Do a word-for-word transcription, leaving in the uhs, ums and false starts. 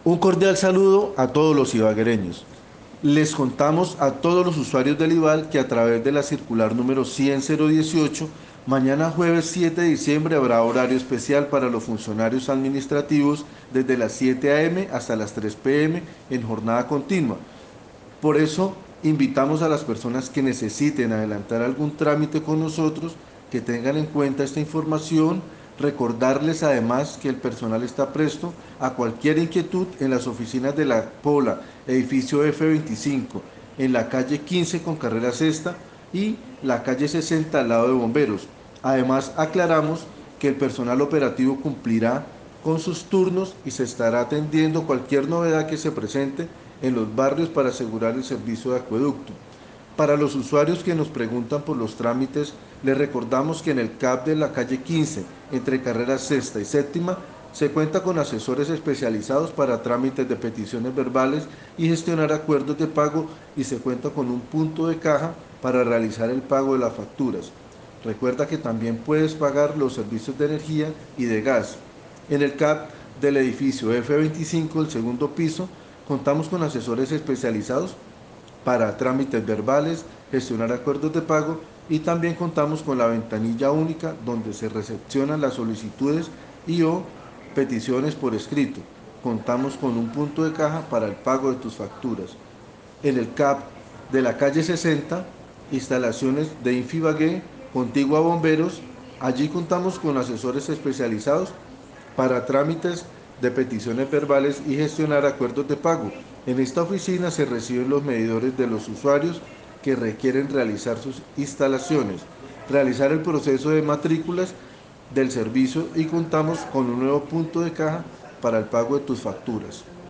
Un cordial saludo a todos los ibaguereños. Les contamos a todos los usuarios del IBAL que a través de la circular número cien cero dieciocho, mañana jueves siete de diciembre habrá horario especial para los funcionarios administrativos desde las siete a m hasta las tres p m en jornada continua. Por eso invitamos a las personas que necesiten adelantar algún trámite con nosotros que tengan en cuenta esta información, recordarles además que el personal está presto a cualquier inquietud en las oficinas de la Pola, edificio F veinticinco, en la calle quince con carrera sexta y la calle sesenta al lado de bomberos. Además aclaramos que el personal operativo cumplirá con sus turnos y se estará atendiendo cualquier novedad que se presente en los barrios para asegurar el servicio de acueducto. Para los usuarios que nos preguntan por los trámites, les recordamos que en el C A P de la calle quince, entre carreras sexta y séptima, se cuenta con asesores especializados para trámites de peticiones verbales y gestionar acuerdos de pago, y se cuenta con un punto de caja para realizar el pago de las facturas. Recuerda que también puedes pagar los servicios de energía y de gas. En el C A P del edificio F veinticinco, el segundo piso, contamos con asesores especializados para trámites verbales, gestionar acuerdos de pago, y también contamos con la ventanilla única donde se recepcionan las solicitudes y o peticiones por escrito. Contamos con un punto de caja para el pago de tus facturas. En el C A P de la calle sesenta, instalaciones de Infibagué, contigua a bomberos, allí contamos con asesores especializados para trámites de peticiones verbales y gestionar acuerdos de pago. En esta oficina se reciben los medidores de los usuarios que requieren realizar sus instalaciones, realizar el proceso de matrículas del servicio, y contamos con un nuevo punto de caja para el pago de tus facturas.